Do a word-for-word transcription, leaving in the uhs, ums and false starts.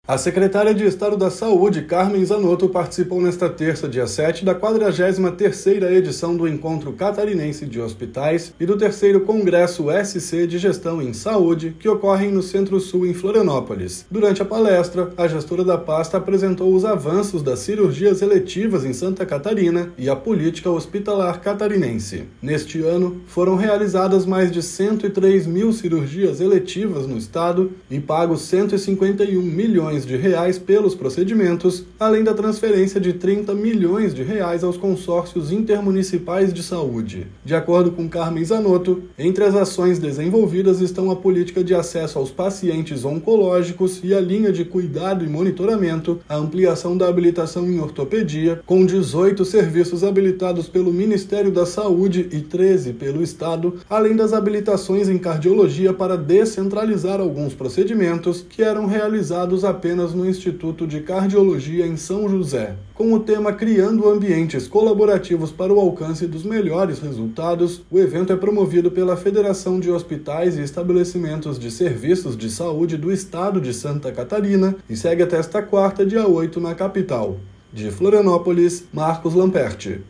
A secretária de Estado da Saúde, Carmen Zanotto, participou nesta terça, dia sete, da quadragésima terceira edição do Encontro Catarinense de Hospitais e do terceiro Congresso S C de Gestão em Saúde, que ocorrem no Centro-Sul, em Florianópolis. Durante a palestra, a gestora da pasta apresentou os avanços das cirurgias eletivas em Santa Catarina e a política hospitalar catarinense. Neste ano, foram realizadas mais de cento e três mil cirurgias eletivas no estado e pagos cento e cinquenta e um milhões de reais pelos procedimentos, além da transferência de trinta milhões de reais aos consórcios intermunicipais de saúde. De acordo com Carmen Zanotto, entre as ações desenvolvidas estão a política de acesso aos pacientes oncológicos e a linha de cuidado e monitoramento, a ampliação da habilitação em ortopedia, com dezoito serviços habilitados pelo Ministério da Saúde e treze pelo Estado, além das habilitações em cardiologia para descentralizar alguns procedimentos que eram realizados apenas no Instituto de Cardiologia em São José. Com o tema Criando Ambientes Colaborativos para o Alcance dos Melhores Resultados, o evento é promovido pela Federação de Hospitais e Estabelecimentos de Serviços de Saúde do Estado de Santa Catarina e segue até esta quarta, dia oito, na capital. De Florianópolis, Marcos Lamperti.